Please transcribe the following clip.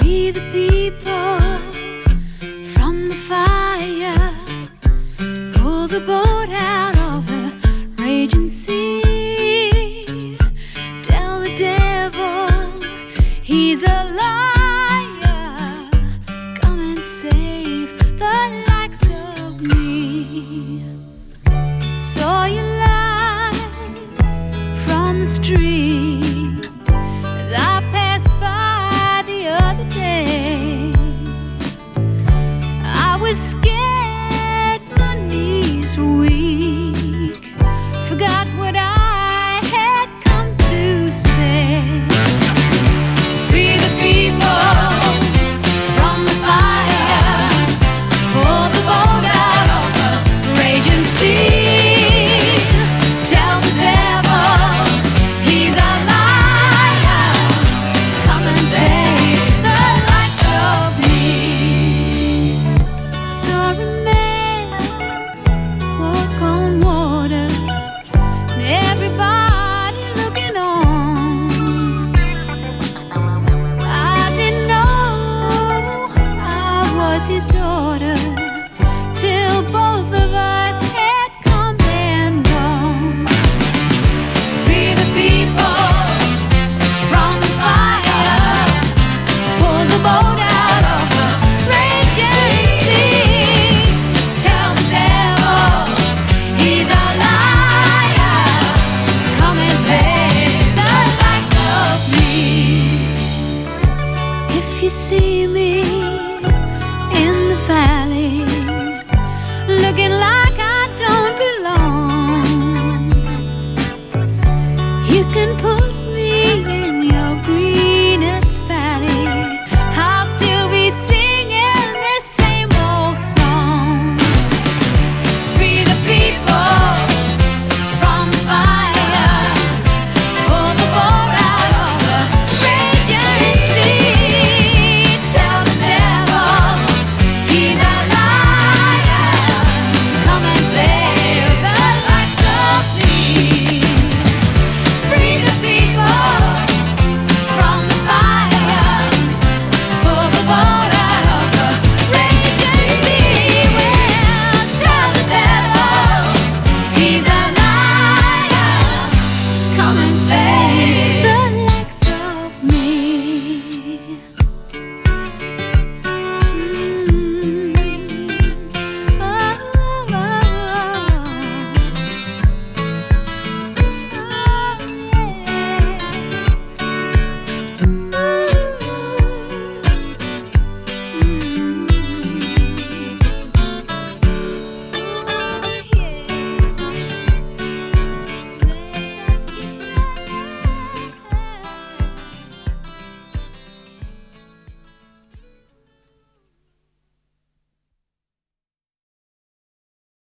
Free the people from the fire. Pull the boat out of the raging sea. Tell the devil he's a liar. Come and save the likes of me. Saw you light from the street as I passed by the other day. I was scared, my knees were weak, forgot what I had come to say. Free the people from the fire. Pull the boat out of the raging sea. Tell the devil he's a liar. Come and save the likes of me. Saw a man walk on water, and everybody looking on. I didn't know I was his daughter till both of us had come and gone. Free the people from the fire. Pull the boat out of the raging sea. Tell the devil he's a liar. Come and save the likes of me. If you see me